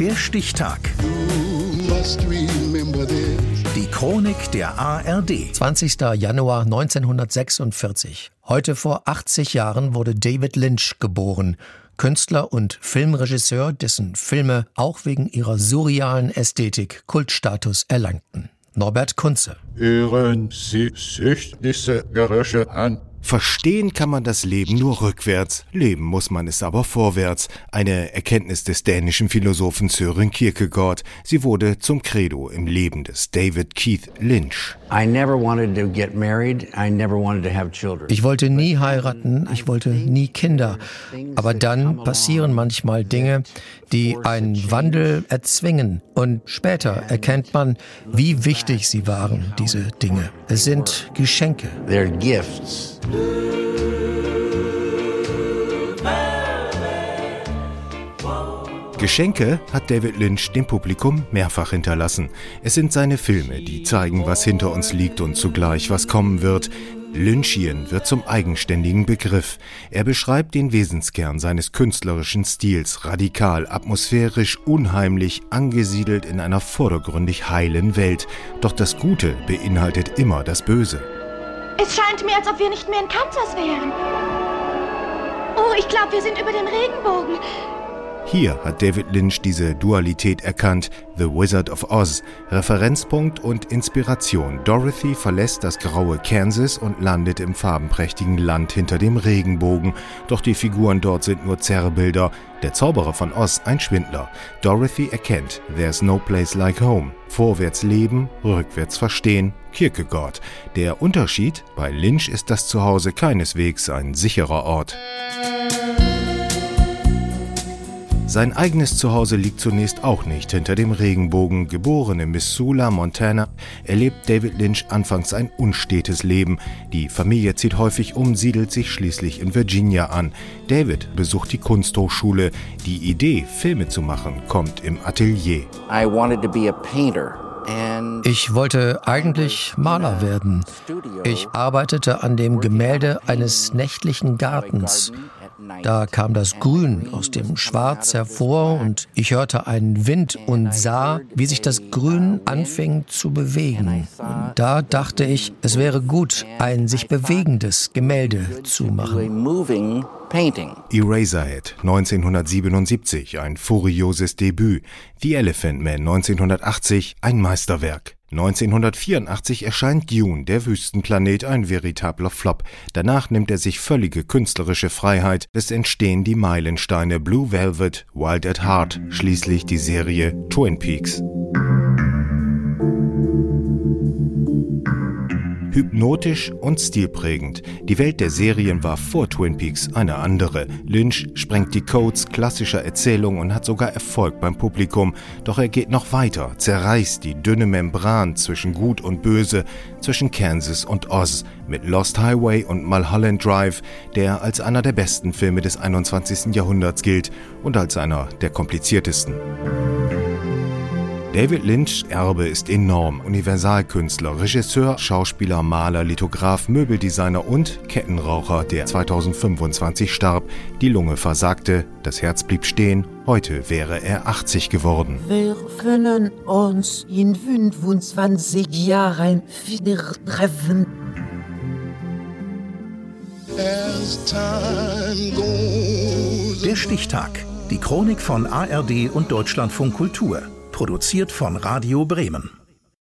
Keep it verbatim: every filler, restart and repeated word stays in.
Der Stichtag. Die Chronik der A R D. zwanzigster Januar neunzehnhundertsechsundvierzig. Heute vor achtzig Jahren wurde David Lynch geboren. Künstler und Filmregisseur, dessen Filme auch wegen ihrer surrealen Ästhetik Kultstatus erlangten. Norbert Kunze. Hören Sie sich diese Geräusche an? Verstehen kann man das Leben nur rückwärts, leben muss man es aber vorwärts. Eine Erkenntnis des dänischen Philosophen Søren Kierkegaard. Sie wurde zum Credo im Leben des David Keith Lynch. Ich wollte nie heiraten, ich wollte nie Kinder. Aber dann passieren manchmal Dinge, die einen Wandel erzwingen. Und später erkennt man, wie wichtig sie waren, diese Dinge. Es sind Geschenke. They're gifts. Geschenke hat David Lynch dem Publikum mehrfach hinterlassen. Es sind seine Filme, die zeigen, was hinter uns liegt und zugleich was kommen wird. Lynchian wird zum eigenständigen Begriff. Er beschreibt den Wesenskern seines künstlerischen Stils, radikal, atmosphärisch, unheimlich, angesiedelt in einer vordergründig heilen Welt. Doch das Gute beinhaltet immer das Böse. Es scheint mir, als ob wir nicht mehr in Kansas wären. Oh, ich glaube, wir sind über dem Regenbogen. Hier hat David Lynch diese Dualität erkannt. The Wizard of Oz. Referenzpunkt und Inspiration. Dorothy verlässt das graue Kansas und landet im farbenprächtigen Land hinter dem Regenbogen. Doch die Figuren dort sind nur Zerrbilder. Der Zauberer von Oz ein Schwindler. Dorothy erkennt, there's no place like home. Vorwärts leben, rückwärts verstehen. Kierkegaard. Der Unterschied? Bei Lynch ist das Zuhause keineswegs ein sicherer Ort. Sein eigenes Zuhause liegt zunächst auch nicht hinter dem Regenbogen. Geboren in Missoula, Montana, erlebt David Lynch anfangs ein unstetes Leben. Die Familie zieht häufig um, siedelt sich schließlich in Virginia an. David besucht die Kunsthochschule. Die Idee, Filme zu machen, kommt im Atelier. I wanted to be a painter. Ich wollte eigentlich Maler werden. Ich arbeitete an dem Gemälde eines nächtlichen Gartens. Da kam das Grün aus dem Schwarz hervor und ich hörte einen Wind und sah, wie sich das Grün anfing zu bewegen. Und da dachte ich, es wäre gut, ein sich bewegendes Gemälde zu machen. Eraserhead neunzehnhundertsiebenundsiebzig, ein furioses Debüt. The Elephant Man neunzehnhundertachtzig, ein Meisterwerk. neunzehnhundertvierundachtzig erscheint Dune, der Wüstenplanet, ein veritabler Flop. Danach nimmt er sich völlige künstlerische Freiheit. Es entstehen die Meilensteine Blue Velvet, Wild at Heart, schließlich die Serie Twin Peaks. Hypnotisch und stilprägend. Die Welt der Serien war vor Twin Peaks eine andere. Lynch sprengt die Codes klassischer Erzählung und hat sogar Erfolg beim Publikum. Doch er geht noch weiter, zerreißt die dünne Membran zwischen Gut und Böse, zwischen Kansas und Oz, mit Lost Highway und Mulholland Drive, der als einer der besten Filme des einundzwanzigsten Jahrhunderts gilt und als einer der kompliziertesten. David Lynchs Erbe ist enorm. Universalkünstler, Regisseur, Schauspieler, Maler, Lithograf, Möbeldesigner und Kettenraucher, der zweitausendfünfundzwanzig starb. Die Lunge versagte, das Herz blieb stehen. Heute wäre er achtzig geworden. Wir können uns in fünfundzwanzig Jahren wieder treffen. Der Stichtag. Die Chronik von A R D und Deutschlandfunk Kultur. Produziert von Radio Bremen.